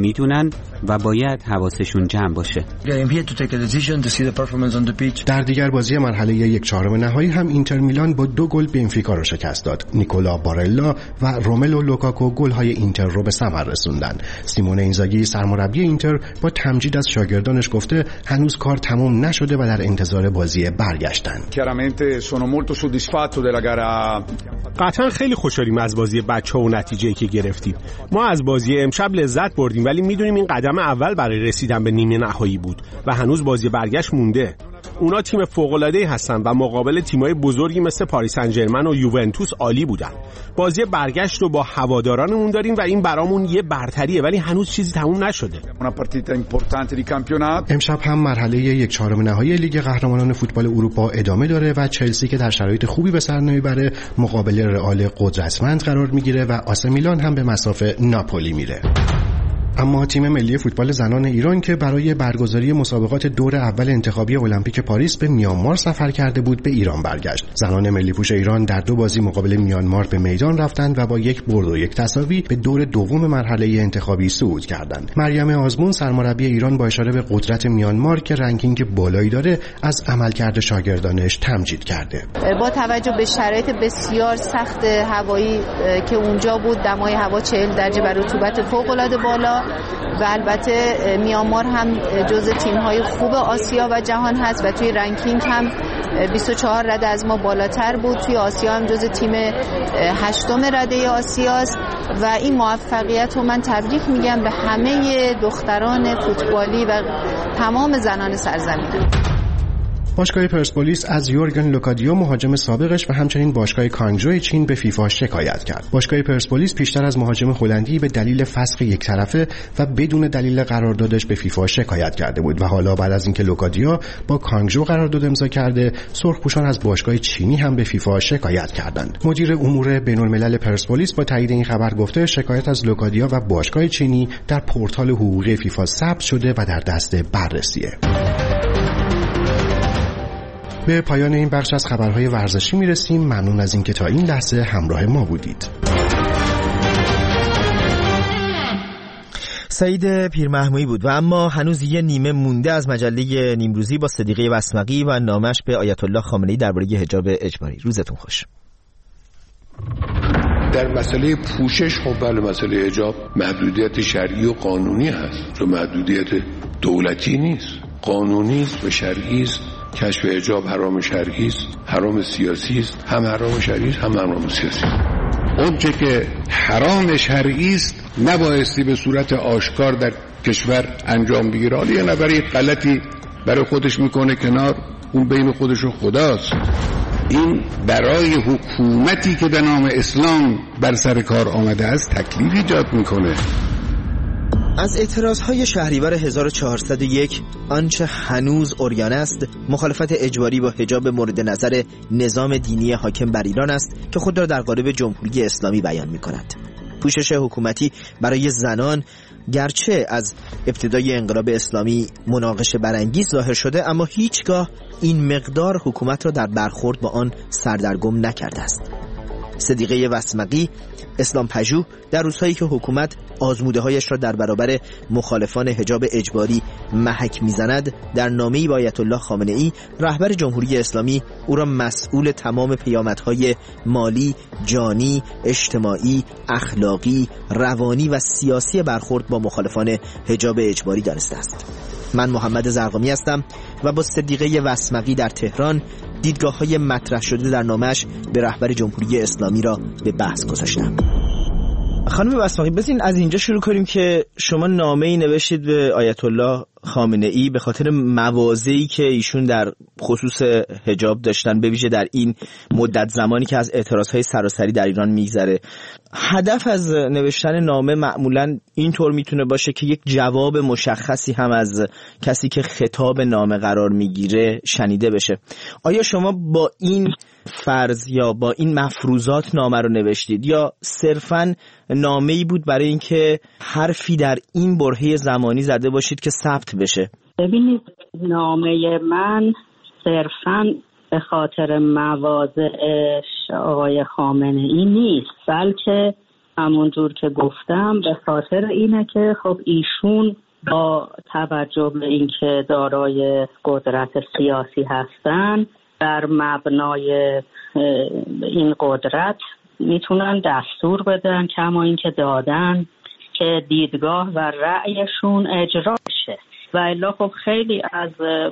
میدونن و باید حواسشون جمع باشه. در دیگر بازی مرحله 1/4 نهایی هم اینتر میلان با 2 گل بنفیکا رو شکست داد. نیکولا بارلا و روملو لوکاکو گل‌های اینتر رو به ثمر رسوندن. سیمونه اینزاگی سرمربی اینتر با تمجید از شاگردانش گفته هنوز کار تمام نشده و در انتظار بازی برگشتن. قطعا خیلی خوشحالیم از بازی بچه‌ها و نتیجه‌ای که گرفتیم. ما از بازی امشب لذت بردیم ولی میدونیم این قدم اول برای رسیدن به نیمه نهایی بود و هنوز بازی برگشت مونده. اونا تیم فوق‌العاده‌ای هستن و مقابل تیم‌های بزرگی مثل پاریس سن ژرمن و یوونتوس عالی بودن. بازی برگشت رو با هوادارانمون داریم و این برامون یه برتریه ولی هنوز چیزی تموم نشده. امشب هم مرحله 1/4 نهایی لیگ قهرمانان فوتبال اروپا ادامه داره و چلسی که در شرایط خوبی به سر نمیبره مقابل رئال قدرتمند قرار میگیره و آس میلان هم به مصاف ناپولی میره. اما تیم ملی فوتبال زنان ایران که برای برگزاری مسابقات دور اول انتخابی المپیک پاریس به میانمار سفر کرده بود به ایران برگشت. زنان ملی پوش ایران در 2 بازی مقابل میانمار به میدان رفتند و با 1 برد و 1 تساوی به دور دوم مرحله انتخابی صعود کردند. مریم آزمون سرمربی ایران با اشاره به قدرت میانمار که رنکینگ بالایی داره از عملکرد شاگردانش تمجید کرده. با توجه به شرایط بسیار سخت هوایی که اونجا بود، دمای هوا 40 درجه و رطوبت فوق‌العاده بالا و البته میانمار هم جزو تیم‌های خوب آسیا و جهان هست و توی رنکینگ هم 24 رده از ما بالاتر بود. توی آسیا هم جزو تیم 8م رده آسیاست و این موفقیت رو من تبریک میگم به همه دختران فوتبالی و تمام زنان سرزمین. باشگاه پرسپولیس از یورگن لوکادیو مهاجم سابقش و همچنین باشگاه کانگژو چین به فیفا شکایت کرد. باشگاه پرسپولیس پیشتر از مهاجم هلندی به دلیل فسخ یک طرفه و بدون دلیل قراردادش به فیفا شکایت کرده بود و حالا بعد از اینکه لوکادیو با کانگژو قرارداد امضا کرده، سرخپوشان از باشگاه چینی هم به فیفا شکایت کردند. مدیر امور بین‌الملل پرسپولیس با تایید این خبر گفته شکایت از لوکادیو و باشگاه چینی در پورتال حقوقی فیفا ثبت شده و در دست بررسیه. به پایان این بخش از خبرهای ورزشی میرسیم. ممنون از اینکه تا این لحظه همراه ما بودید. سعید پیرمحمودی بود و اما هنوز یه نیمه مونده از مجله نیمروزی با صدیقه وسمقی و نامش به آیت الله خامنه‌ای درباره حجاب اجباری. روزتون خوش. در مسئله پوشش خب بله مسئله حجاب محدودیت شرعی و قانونی هست، چون محدودیت دولتی نیست، قانونی است و شرعی است. کشف حجاب حرام شرعی است، حرام سیاسی است، هم حرام شرعی است هم حرام سیاسی. اون چه که حرام شرعی است نبایستی به صورت آشکار در کشور انجام بگیره. حالا یه نفری غلطی برای خودش میکنه کنار، اون بین خودش و خداست. این برای حکومتی که به نام اسلام بر سر کار آمده است تکلیف ایجاد میکنه. از اعتراضهای شهریور 1401 آنچه هنوز عریان است مخالفت اجباری با حجاب مورد نظر نظام دینی حاکم بر ایران است که خود را در قالب جمهوری اسلامی بیان می‌کند. پوشش حکومتی برای زنان گرچه از ابتدای انقلاب اسلامی مناقشه برانگیز ظاهر شده اما هیچگاه این مقدار حکومت را در برخورد با آن سردرگم نکرده است. صدیقه وسمقی اسلام پژوه در روزهایی که حکومت آزموده‌هایش را در برابر مخالفان حجاب اجباری محک می‌زند در نامه‌ای با آیت الله خامنه‌ای رهبر جمهوری اسلامی او را مسئول تمام پیامدهای مالی، جانی، اجتماعی، اخلاقی، روانی و سیاسی برخورد با مخالفان حجاب اجباری دانسته است. من محمد زرقامی هستم و با صدیقه وسمقی در تهران دیدگاه‌های مطرح شده در نامه‌اش به رهبر جمهوری اسلامی را به بحث گذاشتم. خانم وسمقی بزنین از اینجا شروع کنیم که شما نامه‌ای نوشتید به آیت الله خامنه‌ای به خاطر مواضعی که ایشون در خصوص حجاب داشتن، به ویژه در این مدت زمانی که از اعتراضهای سراسری در ایران میگذره. هدف از نوشتن نامه معمولاً اینطور میتونه باشه که یک جواب مشخصی هم از کسی که خطاب نامه قرار میگیره شنیده بشه. آیا شما با این فرض یا با این مفروضات نامه رو نوشتید یا صرفاً نامه‌ای بود برای اینکه حرفی در این برهه زمانی زده باشید که ثبت بشه؟ ببینید نامه من صرفاً به خاطر مواضع آقای خامنه‌ای نیست، بلکه همونجور که گفتم به خاطر اینه که خب ایشون با توجه به اینکه دارای قدرت سیاسی هستن، در مبنای این قدرت میتونن دستور بدن کما اینکه دادن که دیدگاه و رأیشون اجرا شه. و الا خب خیلی از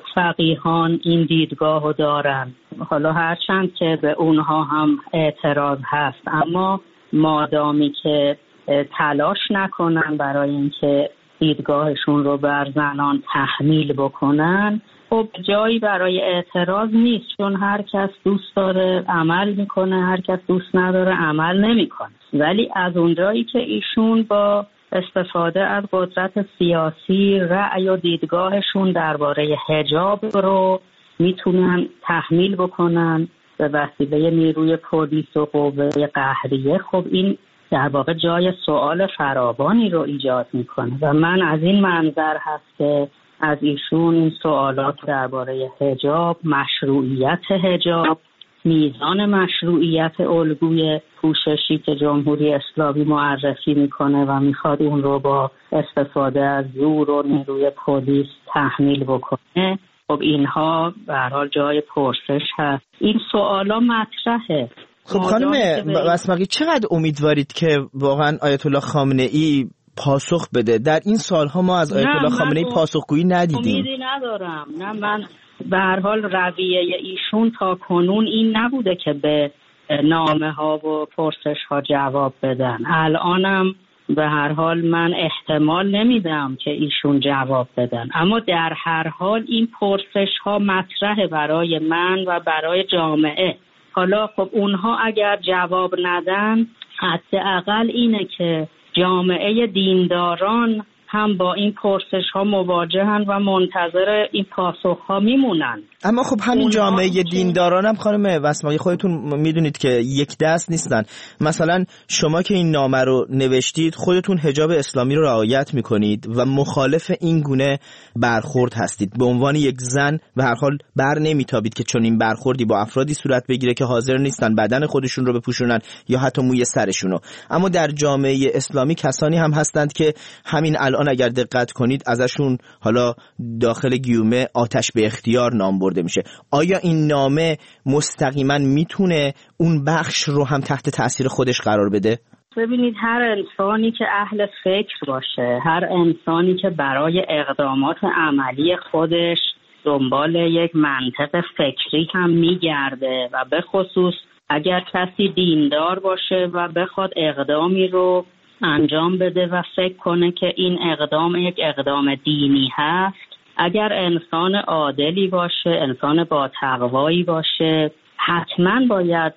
فقیهان این دیدگاه رو دارن، حالا هرچند که به اونها هم اعتراض هست، اما مادامی که تلاش نکنن برای اینکه دیدگاهشون رو بر زنان تحمیل بکنن، خب جایی برای اعتراض نیست، چون هر کس دوست داره عمل میکنه، هر کس دوست نداره عمل نمیکنه. ولی از اونجایی که ایشون با استفاده از قدرت سیاسی رأی و دیدگاهشون درباره حجاب رو میتونن تحمیل بکنن به وسیله نیروی پلیس و قوه قهریه، خب این در واقع جای سوال فراوانی رو ایجاد میکنه و من از این منظر هست که از ایشون این سوالات درباره حجاب، مشروعیت حجاب، میزان مشروعیت الگوی پوششی که جمهوری اسلامی معرفی میکنه و میخواد اون رو با استفاده از زور و نیروی پلیس تحمیل بکنه، خب اینها به هر حال جای پرسش هست. این سوالا مطرحه. خب خانم بسمقی، چقدر امیدوارید که واقعا آیت الله خامنه ای پاسخ بده؟ در این سالها ما از آیت الله خامنه ای پاسخگویی ندیدیم. امیدی ندارم. نه، من به هر حال رویه ایشون تا کنون این نبوده که به نامه ها و پرسش ها جواب بدن. الانم به هر حال من احتمال نمیدم که ایشون جواب بدن، اما در هر حال این پرسش ها مطرحه برای من و برای جامعه. حالا خب اونها اگر جواب ندن، حداقل اینه که جامعه دینداران هم با این پرسش ها مواجهن و منتظر این پاسخ ها میمونن. اما خب همین جامعه دینداران هم خانم بسمقی خودتون میدونید که یک دست نیستن. مثلا شما که این نامه رو نوشتید خودتون حجاب اسلامی رو رعایت میکنید و مخالف این گونه برخورد هستید. به عنوان یک زن به هر حال بر نمیتابید که چون این برخوردی با افرادی صورت بگیره که حاضر نیستن بدن خودشون رو بپوشونن یا حتی موی سرشونو. اما در جامعه اسلامی کسانی هم هستند که همین الان اگر دقت کنید ازشون حالا داخل گیومه آتش به اختیار نام برده میشه. آیا این نامه مستقیما میتونه اون بخش رو هم تحت تأثیر خودش قرار بده؟ ببینید، هر انسانی که اهل فکر باشه، هر انسانی که برای اقدامات عملی خودش دنبال یک منطق فکری هم میگرده و به خصوص اگر کسی دیندار باشه و بخواد اقدامی رو انجام بده و فکر کنه که این اقدام یک اقدام دینی هست، اگر انسان عادلی باشه، انسان با تقوایی باشه، حتما باید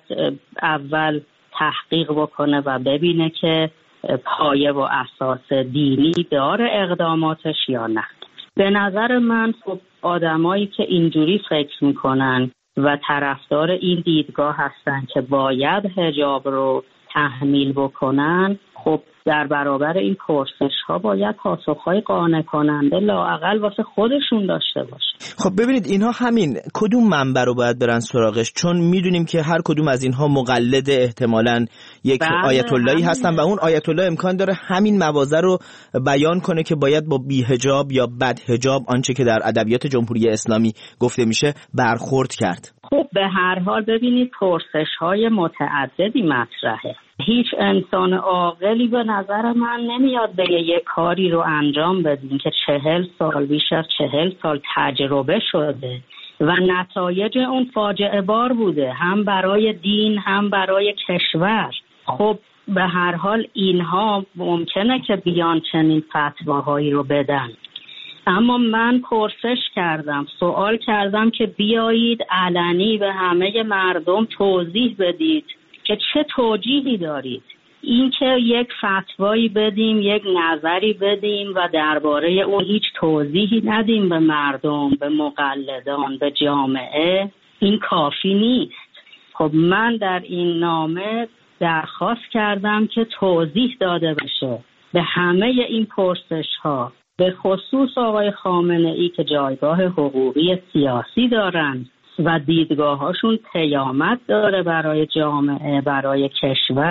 اول تحقیق بکنه و ببینه که پایه و اساس دینی داره اقداماتش یا نه. به نظر من خب آدمایی که اینجوری فکر میکنن و طرفدار این دیدگاه هستن که باید حجاب رو تحمیل بکنن، خب در برابر این پرسش ها باید پاسخهای قانع کننده لااقل واسه خودشون داشته باشه. خب ببینید، اینها همین کدوم منبع رو باید برن سراغش؟ چون میدونیم که هر کدوم از اینها مقلد احتمالاً یک آیت اللهی هستن و اون آیت الله امکان داره همین مواضع رو بیان کنه که باید با بی‌حجاب یا بدحجاب، آنچه که در ادبیات جمهوری اسلامی گفته میشه، برخورد کرد. خب به هر حال ببینید پرسش‌های متعددی مطرحه. هیچ انسان عاقلی به نظر من نمیاد به یک کاری رو انجام بدین که 40 سال، بیش از 40 سال تجربه شده و نتایج اون فاجعه بار بوده، هم برای دین هم برای کشور. خب به هر حال اینها ممکنه که بیان چنین فتواهایی رو بدن، اما من پرسش کردم، سوال کردم که بیایید علنی به همه مردم توضیح بدید که چه توجیهی دارید. این که یک فتوایی بدیم، یک نظری بدیم و درباره اون هیچ توضیحی ندیم به مردم، به مقلدان، به جامعه، این کافی نیست. خب من در این نامه درخواست کردم که توضیح داده بشه به همه این پرسش ها، به خصوص آقای خامنه ای که جایگاه حقوقی سیاسی دارن و دیدگاهاشون قیامت داره برای جامعه، برای کشور.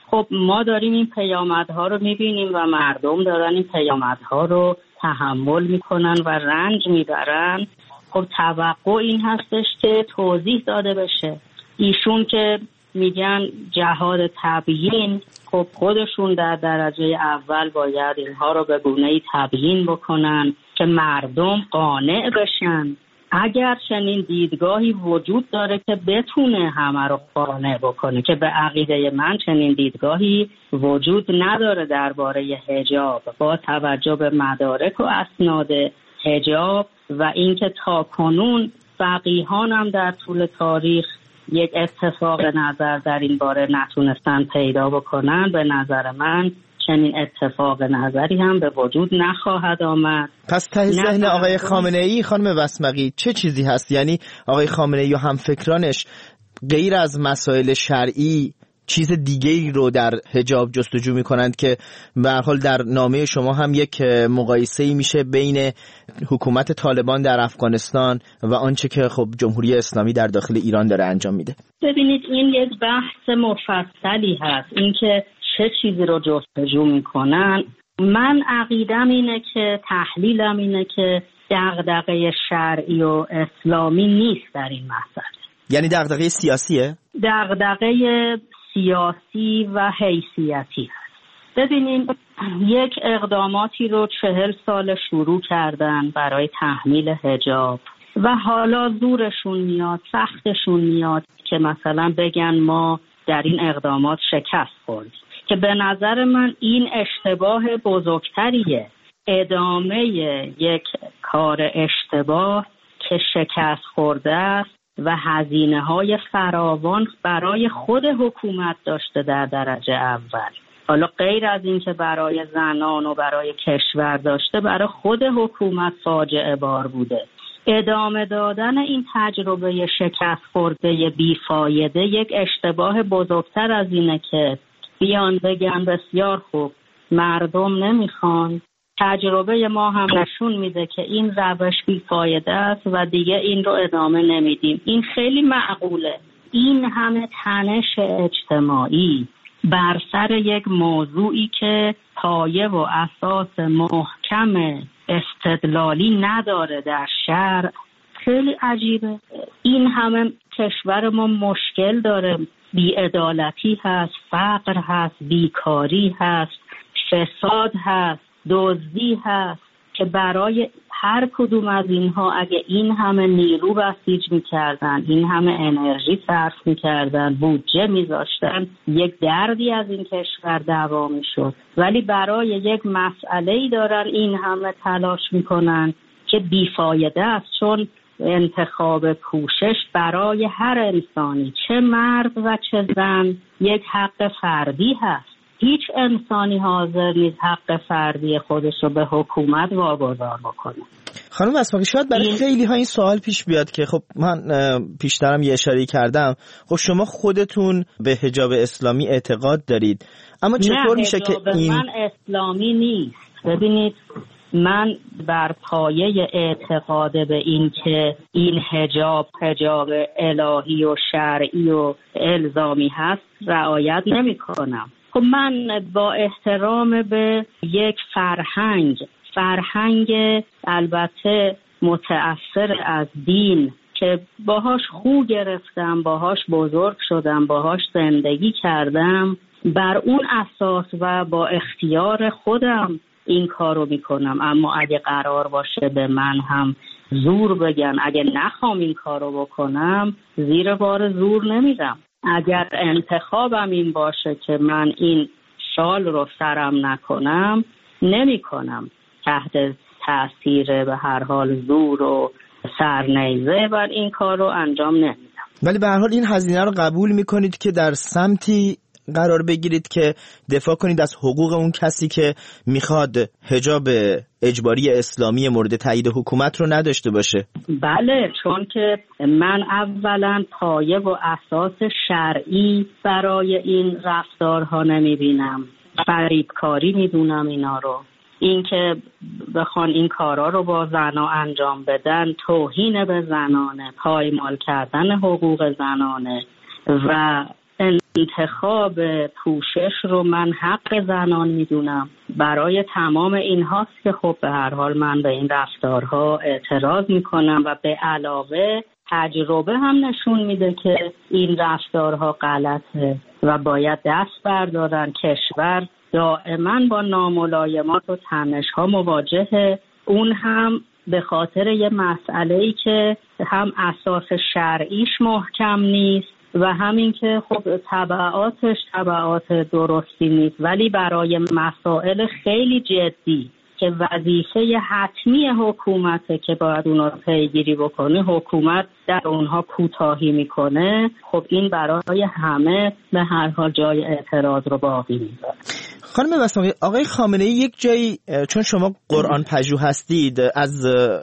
خب ما داریم این پیامدها رو میبینیم و مردم دارن این پیامدها رو تحمل میکنن و رنج میبرن. خب توقع این هستش که توضیح داده بشه. ایشون که میگن جهاد تبیین، خب خودشون در درجه اول باید اینها رو به گونه‌ای تبیین بکنن که مردم قانع بشن. اگر چنین دیدگاهی وجود داره که بتونه همه رو قانع بکنه، که به عقیده من چنین دیدگاهی وجود نداره درباره حجاب، با توجه به مدارک و اسناد حجاب و اینکه تاکنون فقیهان هم در طول تاریخ یک اتفاق نظر در این باره نتونستن پیدا بکنن، به نظر من چنین اتفاق نظری هم به وجود نخواهد آمد. پس ته ذهن آقای خامنه‌ای خانم وسمقی چه چیزی هست؟ یعنی آقای خامنه‌ای و همفکرانش غیر از مسائل شرعی چیز دیگه‌ای رو در حجاب جستجو می‌کنند که به هر حال در نامه شما هم یک مقایسه‌ای میشه بین حکومت طالبان در افغانستان و آنچه که خب جمهوری اسلامی در داخل ایران داره انجام میده. ببینید این یک بحث مفصلی هست، اینکه چه چیزی رو جستجو میکنن. من عقیدم اینه که تحلیلم اینه که دغدغه شرعی و اسلامی نیست در این مسئله. یعنی دغدغه سیاسیه؟ دغدغه سیاسی و حیثیتی هست. ببینیم یک اقداماتی رو 40 سال شروع کردن برای تحمیل حجاب و حالا زورشون میاد، سختشون میاد که مثلا بگن ما در این اقدامات شکست خوردیم، که به نظر من این اشتباه بزرگتریه. ادامه یک کار اشتباه که شکست خورده است و هزینه‌های فراوان برای خود حکومت داشته در درجه اول. حالا غیر از این که برای زنان و برای کشور داشته، برای خود حکومت فاجعه بار بوده. ادامه دادن این تجربه شکست خورده بیفایده یک اشتباه بزرگتر از اینه که بیان بگن بسیار خوب مردم نمیخوان، تجربه ما هم نشون میده که این روش بیفایده است و دیگه این رو ادامه نمیدیم. این خیلی معقوله. این همه تنش اجتماعی بر سر یک موضوعی که پایه و اساس محکم استدلالی نداره در شرع خیلی عجیبه. این همه کشور ما مشکل داره، بی‌عدالتی هست، فقر هست، بیکاری هست، فساد هست، دزدی هست، که برای هر کدوم از اینها اگه این همه نیرو بسیج میکردن، این همه انرژی صرف میکردن، بودجه میذاشتن، یک دردی از این کشور دعوا میشد. ولی برای یک مسئله‌ای دارن این همه تلاش میکنن که بیفایده است، چون انتخاب کوشش برای هر انسانی، چه مرد و چه زن، یک حق فردی هست. هیچ انسانی حاضر نیست حق فردی خودش رو به حکومت واگذار بکنه. خانم وسمقی، شاید برای خیلی ها این سوال پیش بیاد که خب من پیشترم یه اشاره کردم، خب شما خودتون به حجاب اسلامی اعتقاد دارید، اما چطور میشه که این من اسلامی نیست؟ ببینید من بر پایه اعتقاد به این که این حجاب الهی و شرعی و الزامی هست رعایت نمی کنم. خب من با احترام به یک فرهنگ البته متأثر از دین که باهاش خو گرفتم، باهاش بزرگ شدم، باهاش زندگی کردم، بر اون اساس و با اختیار خودم این کارو میکنم. اما اگه قرار باشه به من هم زور بگن، اگه نخوام این کارو بکنم، زیر بار زور نمیرم. اگر انتخابم این باشه که من این شال رو سرم نکنم، نمی کنم تحت تأثیر به هر حال زور و سرنیزه، بر این کار رو انجام نمیدم. ولی به هر حال این هزینه رو قبول میکنید که در سمتی قرار بگیرید که دفاع کنید از حقوق اون کسی که میخواد حجاب اجباری اسلامی مورد تایید حکومت رو نداشته باشه؟ بله، چون که من اولا پایه و اساس شرعی برای این رفتارها نمیبینم. فریبکاری میدونم اینا رو. این که بخوان این کارا رو با زنا انجام بدن، توهین به زنانه، پایمال کردن حقوق زنانه و انتخاب پوشش رو من حق زنان میدونم. برای تمام این هاست که خب به هر حال من به این رفتارها اعتراض میکنم و به علاوه تجربه هم نشون میده که این رفتارها غلطه و باید دست بردارن. کشور دائما با ناملایمات و تنش‌ها مواجهه، اون هم به خاطر یه مسئله‌ای که هم اساس شرعیش محکم نیست و همین که خب تبعات درستی نیست، ولی برای مسائل خیلی جدی که وظیفه حتمی حکومته که باید اونا پیگیری بکنه، حکومت در اونها کوتاهی میکنه، خب این برای همه به هر حال جای اعتراض رو باقی میذاره. خانم بسماقی، آقای خامنه‌ای یک جایی، چون شما قرآن پژوه هستید، از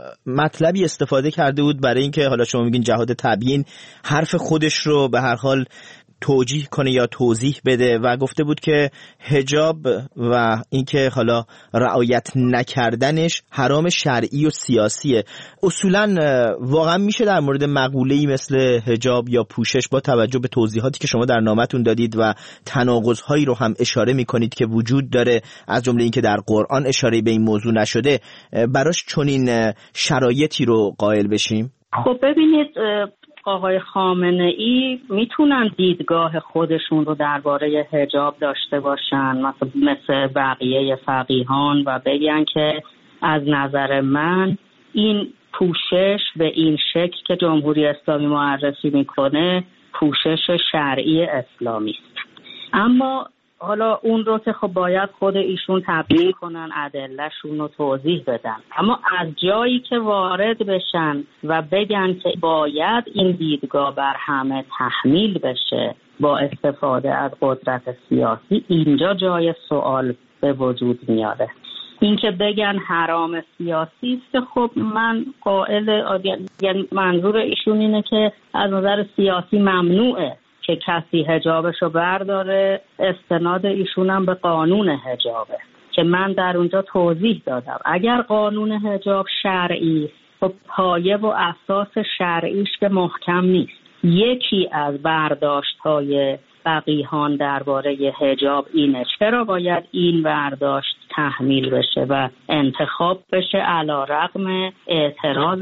مطلبی استفاده کرده بود برای اینکه حالا شما میگین جهاد تبیین حرف خودش رو به هر حال توجیه کنه یا توضیح بده و گفته بود که حجاب و اینکه حالا رعایت نکردنش حرام شرعی و سیاسیه. اصولا واقعا میشه در مورد مقوله‌ای مثل حجاب یا پوشش با توجه به توضیحاتی که شما در نامتون دادید و تناقض‌هایی رو هم اشاره میکنید که وجود داره، از جمله اینکه در قرآن اشاره به این موضوع نشده، براش چنین شرایطی رو قائل بشیم؟ خب ببینید، آقای خامنه‌ای میتونن دیدگاه خودشون رو درباره حجاب داشته باشن مثل بقیه فقیهان و بگن که از نظر من این پوشش به این شکل که جمهوری اسلامی معرفی میکنه پوشش شرعی اسلامی است. اما حالا اون رو که خب باید خود ایشون تبیین کنن، ادله‌شون رو توضیح بدن، اما از جایی که وارد بشن و بگن که باید این دیدگاه بر همه تحمیل بشه با استفاده از قدرت سیاسی، اینجا جای سوال به وجود میاره. این که بگن حرام سیاسی است، خب من قائل، یعنی منظور ایشون اینه که از نظر سیاسی ممنوعه که کسی حجابشو برداره. استناد ایشونم به قانون حجابه که من در اونجا توضیح دادم. اگر قانون حجاب شرعی، خب پایه و اساس شرعیش که محکم نیست. یکی از برداشت‌های فقیهان درباره حجاب اینه چرا باید این برداشت تحمیل بشه و انتخاب بشه علی‌رغم اعتراض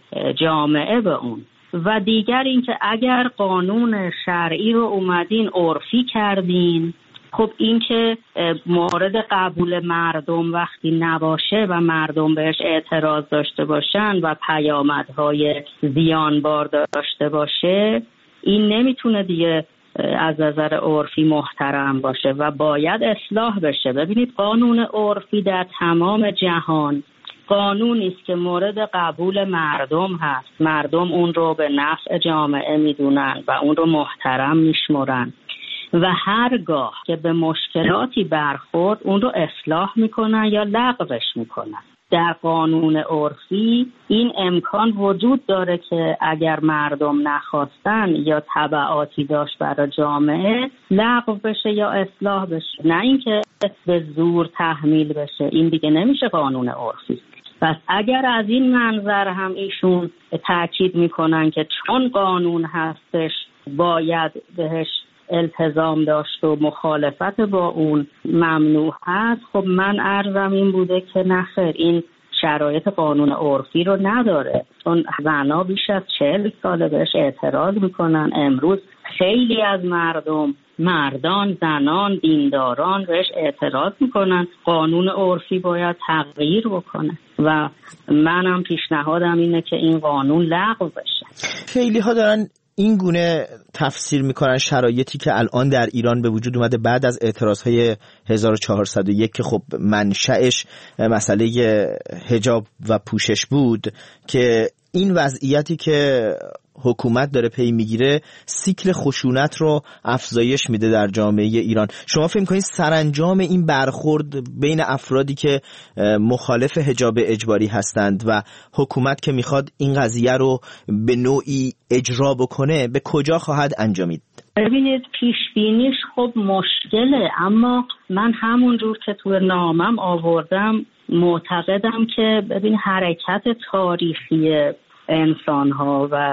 جامعه به اون. و دیگر این که اگر قانون شرعی رو اومدین عرفی کردین، خب این که مورد قبول مردم وقتی نباشه و مردم بهش اعتراض داشته باشن و پیامدهای زیانبار داشته باشه، این نمیتونه دیگه از نظر عرفی محترم باشه و باید اصلاح بشه. ببینید، قانون عرفی در تمام جهان قانونی است که مورد قبول مردم هست، مردم اون رو به نفع جامعه میدونن و اون رو محترم میشمرن و هرگاه که به مشکلاتی برخورد اون رو اصلاح میکنن یا لغوش میکنن. در قانون عرفی این امکان وجود داره که اگر مردم نخواستن یا تبعاتی داشت برای جامعه لغو بشه یا اصلاح بشه، نه اینکه به زور تحمیل بشه. این دیگه نمیشه قانون عرفی. پس اگر از این منظر هم ایشون تاکید میکنن که چون قانون هستش باید بهش التزام داشت و مخالفت با اون ممنوع هست، خب من عرضم این بوده که نخیر، این شرایط قانون عرفی رو نداره. چون زنها بیش از 40 ساله بهش اعتراض میکنن. امروز خیلی از مردان، زنان، دینداران بهش اعتراض میکنن. قانون عرفی باید تغییر بکنه و منم پیشنهادم اینه که این قانون لغو بشه. خیلی ها دارن این گونه تفسیر میکنن شرایطی که الان در ایران به وجود اومده بعد از اعتراضهای 1401 که خب منشأش مسئله حجاب و پوشش بود، که این وضعیتی که حکومت داره پی میگیره سیکل خشونت رو افزایش میده در جامعه ایران. شما فکر می‌کنید سرانجام این برخورد بین افرادی که مخالف حجاب اجباری هستند و حکومت که میخواد این قضیه رو به نوعی اجرا بکنه به کجا خواهد انجامید؟ ببینید، پیش بینیش خب مشکله، اما من همونجور که تو نامم آوردم معتقدم که ببین حرکت تاریخی انسان‌ها و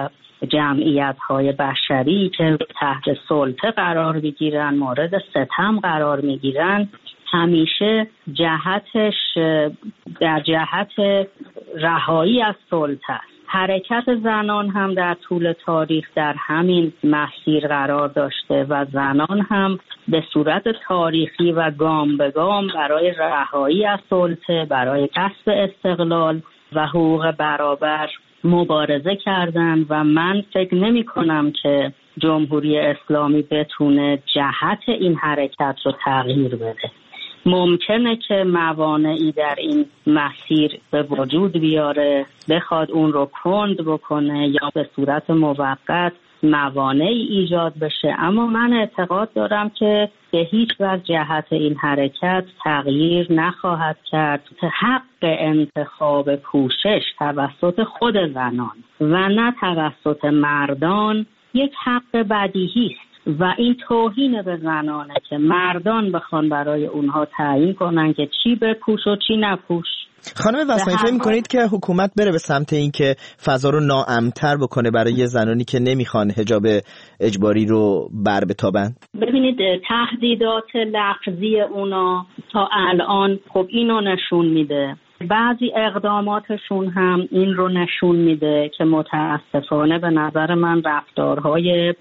جمعیت‌های بشری که تحت سلطه قرار میگیرن، مورد ستم قرار میگیرن، همیشه جهتش در جهت رهایی از سلطه است. حرکت زنان هم در طول تاریخ در همین مسیر قرار داشته و زنان هم به صورت تاریخی و گام به گام برای رهایی از سلطه، برای کسب استقلال و حقوق برابر مبارزه کردند و من فکر نمی کنم که جمهوری اسلامی بتونه جهت این حرکت رو تغییر بده. ممکنه که موانعی در این مسیر به وجود بیاره، بخواد اون رو کند بکنه یا به صورت موقت موانعی ایجاد بشه، اما من اعتقاد دارم که به هیچ وجه جهت این حرکت تغییر نخواهد کرد. حق انتخاب پوشش توسط خود زنان و نه توسط مردان یک حق بدیهی است و این توهین به زنانه که مردان بخوان برای اونها تعیین کنن که چی بپوش و چی نپوش. خانم وسانی فکر می‌کنید که حکومت بره به سمت این که فضا رو ناامن‌تر بکنه برای زنانی که نمیخوان حجاب اجباری رو بر بتابند؟ ببینید تهدیدات لفظی اونا تا الان خب اینو نشون میده، بعضی اقداماتشون هم این رو نشون میده که متاسفانه به نظر من رفتارهایی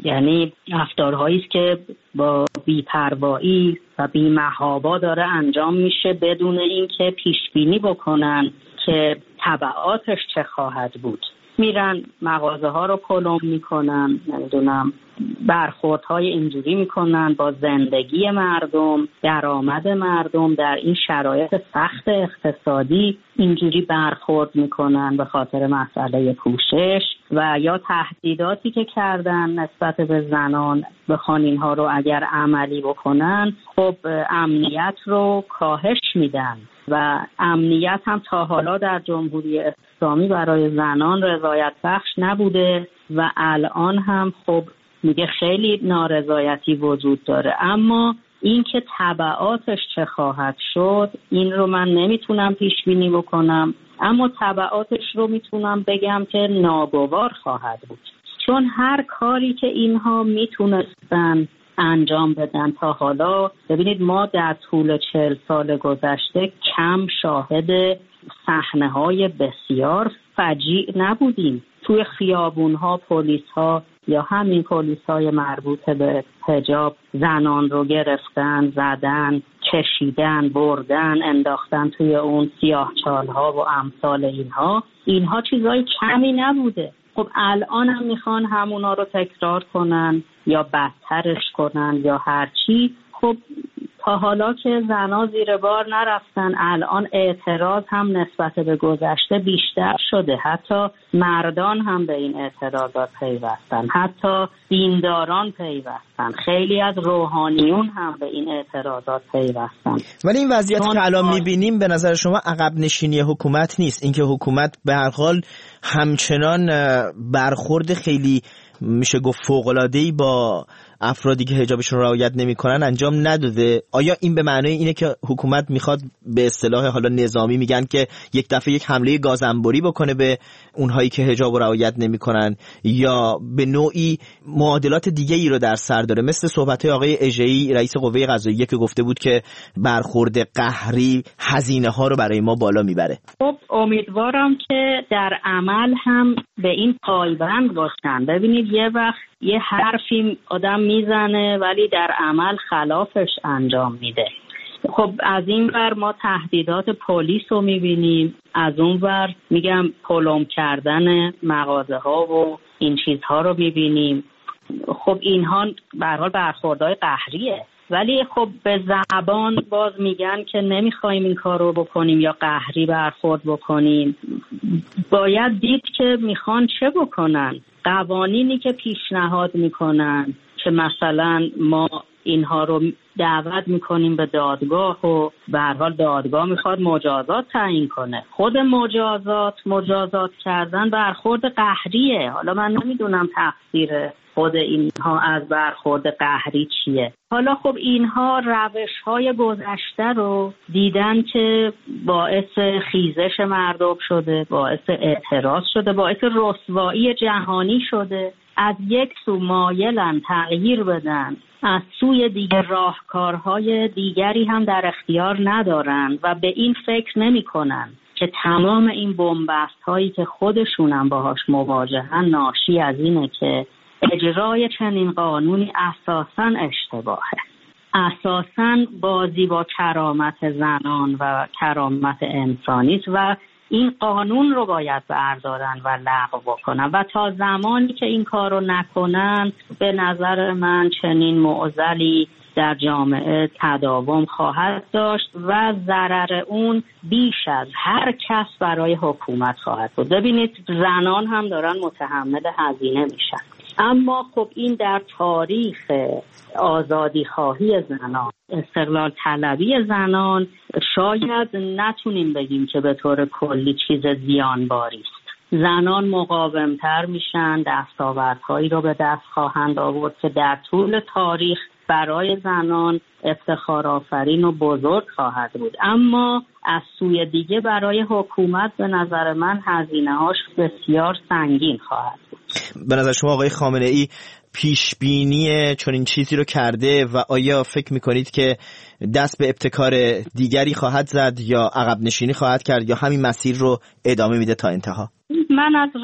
است که با بی‌پروایی و بی‌محابا داره انجام میشه بدون اینکه پیش بینی بکنن که تبعاتش چه خواهد بود. میرن مغازه ها رو پلم میکنن، نمیدونم برخوردهای اینجوری میکنن با زندگی مردم، درآمد مردم در این شرایط سخت اقتصادی اینجوری برخورد میکنن به خاطر مسئله پوشش و یا تهدیداتی که کردن نسبت به زنان بخوان اینها رو اگر عملی بکنن خب امنیت رو کاهش میدن و امنیت هم تا حالا در جمهوری اسلامی برای زنان رضایت بخش نبوده و الان هم خب میگه خیلی نارضایتی وجود داره، اما این که تبعاتش چه خواهد شد این رو من نمیتونم پیش بینی بکنم، اما تبعاتش رو میتونم بگم که ناگوار خواهد بود، چون هر کاری که اینها میتونستن انجام بدن تا حالا، ببینید ما در طول 40 سال گذشته کم شاهد صحنه‌های بسیار فجیع نبودیم. توی خیابون‌ها پلیس‌ها یا همین پلیس‌های مربوط به حجاب زنان رو گرفتن، زدن، کشیدن، بردن، انداختن توی اون سیاه‌چال‌ها و امثال اینها چیزای کمی نبوده. خب الان هم میخوان همونا رو تکرار کنن یا بدترش کنن یا هر چی. خب تا حالا که زنا زیر بار نرفتن، الان اعتراض هم نسبت به گذشته بیشتر شده، حتی مردان هم به این اعتراضات پیوستن، حتی دینداران پیوستن، خیلی از روحانیون هم به این اعتراضات پیوستن. ولی این وضعیتی که الان میبینیم به نظر شما عقب نشینی حکومت نیست؟ اینکه حکومت به هر حال همچنان برخورد خیلی میشه گفت فوق‌العاده‌ای با افرادی که حجابشون رعایت نمی‌کنن انجام نداده، آیا این به معنای اینه که حکومت میخواد به اصطلاح حالا نظامی میگن که یک دفعه یک حمله گازانباری بکنه به اونهایی که حجاب رعایت نمی‌کنن، یا به نوعی معادلات دیگه‌ای رو در سر داره، مثل صحبت‌های آقای اژه‌ای رئیس قوه قضاییه که گفته بود که برخورد قهری هزینه‌ها رو برای ما بالا میبره؟ خب امیدوارم که در عمل هم به این پایبند باشن. ببینید یه وقت یه حرفی آدم میزنه ولی در عمل خلافش انجام میده. خب از این ور ما تهدیدات پلیس رو میبینیم، از اون ور میگم پلم کردن مغازه ها و این چیزها رو میبینیم. خب اینها به هر حال برخوردهای قهریه، ولی خب به زبان باز میگن که نمیخوایم این کار رو بکنیم یا قهری برخورد بکنیم. باید دید که میخوان چه بکنن. قوانینی که پیشنهاد میکنن که مثلا ما اینها رو دعوت میکنیم به دادگاه و به هر حال دادگاه میخواد مجازات تعیین کنه. خود مجازات کردن برخورد قهریه. حالا من نمیدونم تقصیر خود اینها از برخورد قهری چیه. حالا خب اینها روش‌های گذشته رو دیدن که باعث خیزش مردم شده، باعث اعتراض شده، باعث رسوایی جهانی شده. از یک سو مایلن تغییر بدن، از سوی دیگر راهکارهای دیگری هم در اختیار ندارن و به این فکر نمی کنن که تمام این بنبست هایی که خودشون هم باهاش مواجهن ناشی از اینه که اجرای چنین قانونی اساساً اشتباهه، اساساً بازی با کرامت زنان و کرامت انسانی است و این قانون رو باید بردارن و لغو بکنن و تا زمانی که این کار رو نکنن به نظر من چنین معضلی در جامعه تداوم خواهد داشت و ضرر اون بیش از هر کس برای حکومت خواهد بود. ببینید زنان هم دارن متحمل هزینه میشن، اما خب این در تاریخ آزادی خواهی زنان، استقلال طلبی زنان شاید نتونیم بگیم که به طور کلی چیز زیانباری است. زنان مقاومتر میشن، دستاوردهایی رو به دست خواهند آورد که در طول تاریخ برای زنان افتخار آفرین و بزرگ خواهد بود، اما از سوی دیگه برای حکومت به نظر من هزینه‌هاش بسیار سنگین خواهد بود. به نظر شما آقای خامنه‌ای پیش بینی چنین چیزی رو کرده و آیا فکر می‌کنید که دست به ابتکار دیگری خواهد زد یا عقب نشینی خواهد کرد یا همین مسیر رو ادامه میده تا انتها؟ من از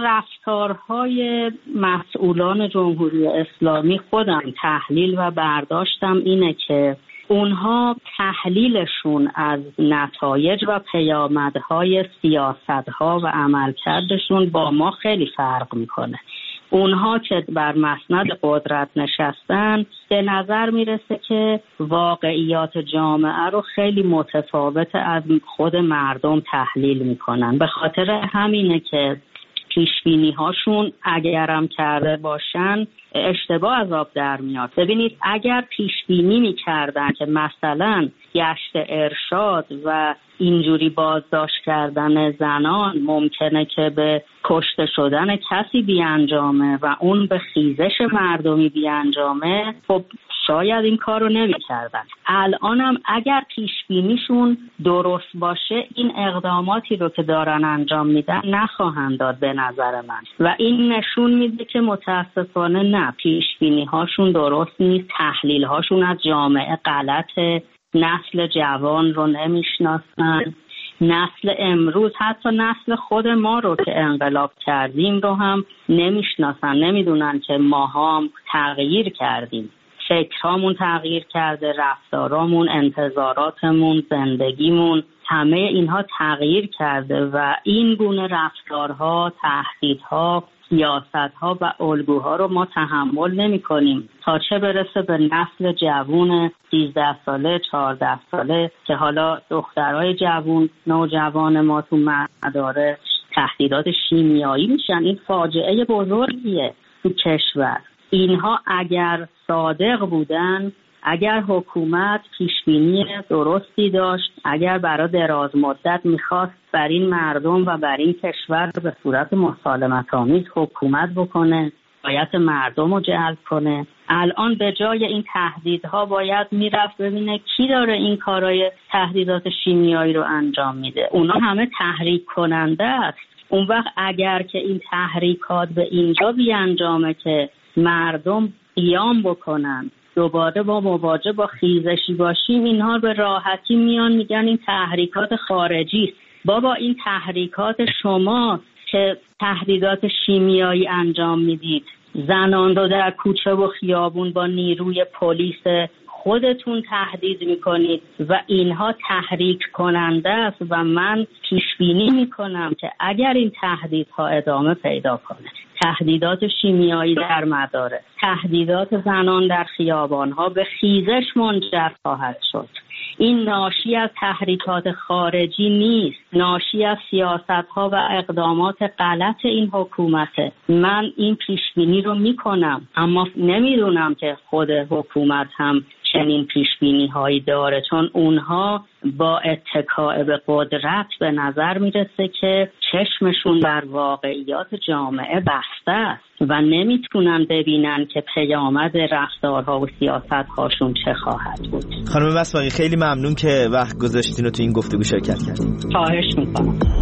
رفتارهای مسئولان جمهوری اسلامی خودم تحلیل و برداشتم اینه که اونها تحلیلشون از نتایج و پیامدهای سیاستها و عملکردشون با ما خیلی فرق میکنه. اونها که بر مسند قدرت نشستن به نظر میرسه که واقعیات جامعه رو خیلی متفاوت از خود مردم تحلیل میکنن. به خاطر همینه که پیشبینی هاشون اگرم کرده باشن اشتباه از آب در میاد. ببینید اگر پیشبینی میکردن که مثلا گشت ارشاد و اینجوری بازداشت کردن زنان ممکنه که به کشته شدن کسی بیانجامه و اون به خیزش مردمی بیانجامه، خب شاید این کار رو نمی کردن. الانم اگر پیشبینیشون درست باشه این اقداماتی رو که دارن انجام میدن نخواهند داد به نظر من و این نشون میده که متاسفانه نه، پیشبینی هاشون درست نیست، تحلیل هاشون از جامعه غلطه، نسل جوان رو نمیشناسن، نسل امروز حتی نسل خود ما رو که انقلاب کردیم رو هم نمیشناسن، نمیدونن که ما هم تغییر کردیم، فکرامون تغییر کرده، رفتارامون، انتظاراتمون، زندگیمون، همه اینها تغییر کرده و این گونه رفتارها، تهدیدها، سیاستها و الگوها رو ما تحمل نمی کنیم تا چه برسه به نسل جوون 13 ساله 14 ساله که حالا دخترای جوون نوجوان ما تو مدارس تهدیدات شیمیایی میشن. این فاجعه بزرگیه تو کشور. اینها اگر صادق بودن، اگر حکومت پیشبینی درستی داشت، اگر برای دراز مدت میخواست بر این مردم و بر این کشور به صورت مسالمت‌آمیز حکومت بکنه، باید مردم رو جلب کنه، الان به جای این تهدیدها باید میرفت ببینه کی داره این کارهای تهدیدات شیمیایی رو انجام میده. اونا همه تحریک کننده است. اون وقت اگر که این تحریکات به اینجا بیانجامه که مردم قیام بکنن، دوباره با مواجه با خیزشی باشیم، اینها به راحتی میان میگن این تحریکات خارجی است. بابا این تحریکات شما که تهدیدات شیمیایی انجام میدید، زنان رو در کوچه و خیابون با نیروی پلیس خودتون تهدید میکنید و اینها تحریک کننده است و من پیش بینی میکنم که اگر این تهدیدها ادامه پیدا کنه، تهدیدات شیمیایی در مدارس، تهدیدات زنان در خیابانها به خیزش منجر خواهد شد. این ناشی از تحریکات خارجی نیست، ناشی از سیاست‌ها و اقدامات غلط این حکومته. من این پیشبینی رو میکنم، اما نمیدونم که خود حکومت هم چنین پیشبینی هایی داره، چون اونها با اتکاء به قدرت به نظر میرسه که چشمشون بر واقعیات جامعه بسته است و نمیتونن ببینن که پیامد رفتارها و سیاست‌هاشون چه خواهد بود. خانم بسماقی خیلی ممنون که وقت گذاشتین و تو این گفتگو شرکت کردین. خواهش میکنم.